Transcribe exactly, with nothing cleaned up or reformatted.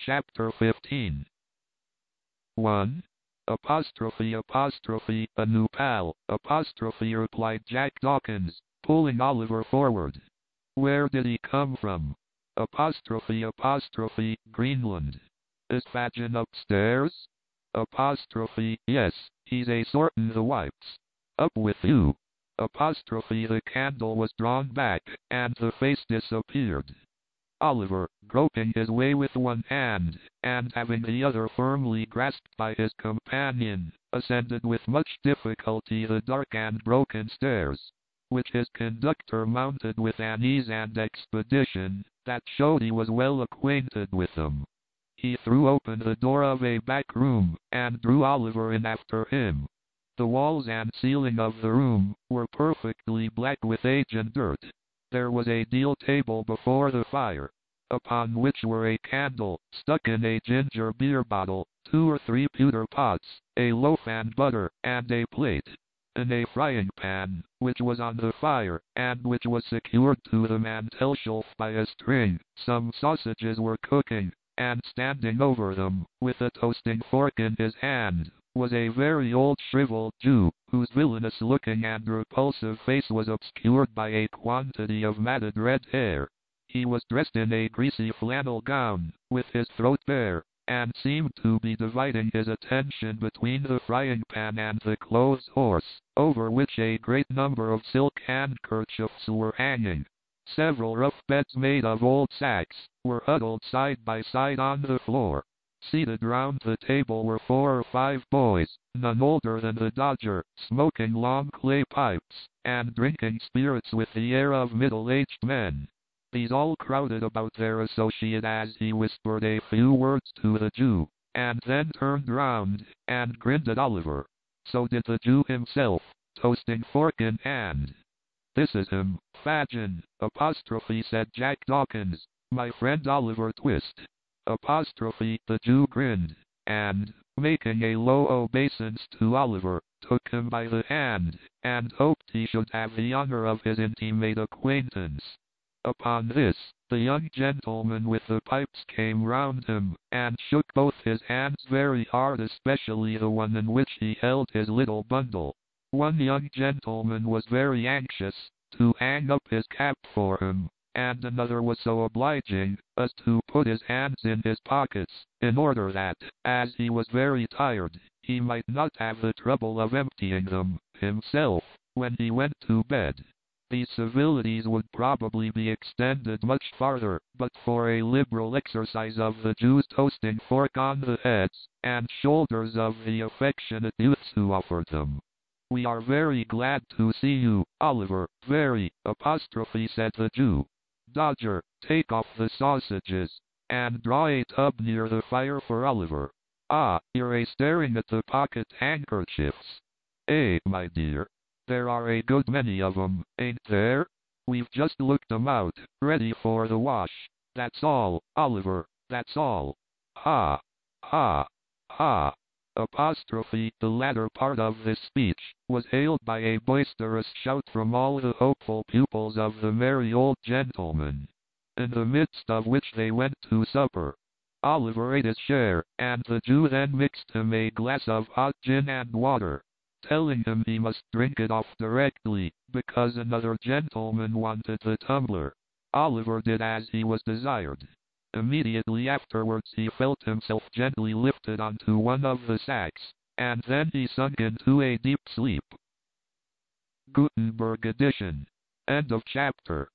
Chapter fifteen. one. Apostrophe apostrophe, a new pal, apostrophe, replied Jack Dawkins, pulling Oliver forward. Where did he come from? Apostrophe apostrophe, Greenland. Is Fagin upstairs? Apostrophe, yes, he's a sortin' the wipes. Up with you. Apostrophe, the candle was drawn back, and the face disappeared. Oliver, groping his way with one hand, and having the other firmly grasped by his companion, ascended with much difficulty the dark and broken stairs, which his conductor mounted with an ease and expedition that showed he was well acquainted with them. He threw open the door of a back room, and drew Oliver in after him. The walls and ceiling of the room were perfectly black with age and dirt. There was a deal table before the fire, upon which were a candle, stuck in a ginger beer bottle, two or three pewter pots, a loaf and butter, and a plate. In a frying pan, which was on the fire, and which was secured to the mantelshelf by a string, some sausages were cooking, and standing over them, with a toasting fork in his hand, was a very old shriveled Jew, whose villainous-looking and repulsive face was obscured by a quantity of matted red hair. He was dressed in a greasy flannel gown, with his throat bare, and seemed to be dividing his attention between the frying pan and the clothes horse, over which a great number of silk handkerchiefs were hanging. Several rough beds made of old sacks were huddled side by side on the floor. Seated round the table were four or five boys, none older than the Dodger, smoking long clay pipes, and drinking spirits with the air of middle-aged men. These all crowded about their associate as he whispered a few words to the Jew, and then turned round, and grinned at Oliver. So did the Jew himself, toasting fork in hand. "This is him, Fagin, apostrophe," said Jack Dawkins, "my friend Oliver Twist." Apostrophe, the Jew grinned, and, making a low obeisance to Oliver, took him by the hand, and hoped he should have the honor of his intimate acquaintance. Upon this, the young gentleman with the pipes came round him, and shook both his hands very hard, especially the one in which he held his little bundle. One young gentleman was very anxious to hang up his cap for him, and another was so obliging as to put his hands in his pockets, in order that, as he was very tired, he might not have the trouble of emptying them himself when he went to bed. These civilities would probably be extended much farther, but for a liberal exercise of the Jew's toasting fork on the heads and shoulders of the affectionate youths who offered them. "We are very glad to see you, Oliver, very," apostrophe, said the Jew. "Dodger, take off the sausages, and draw a tub near the fire for Oliver. Ah, you're a staring at the pocket handkerchiefs. Eh, my dear? There are a good many of 'em, ain't there? We've just looked 'em out, ready for the wash. That's all, Oliver, that's all. Ha! Ha! Ha!" Apostrophe, the latter part of this speech, was hailed by a boisterous shout from all the hopeful pupils of the merry old gentleman, in the midst of which they went to supper. Oliver ate his share, and the Jew then mixed him a glass of hot gin and water, telling him he must drink it off directly, because another gentleman wanted the tumbler. Oliver did as he was desired. Immediately afterwards he felt himself gently lifted onto one of the sacks, and then he sunk into a deep sleep. Gutenberg edition. End of chapter.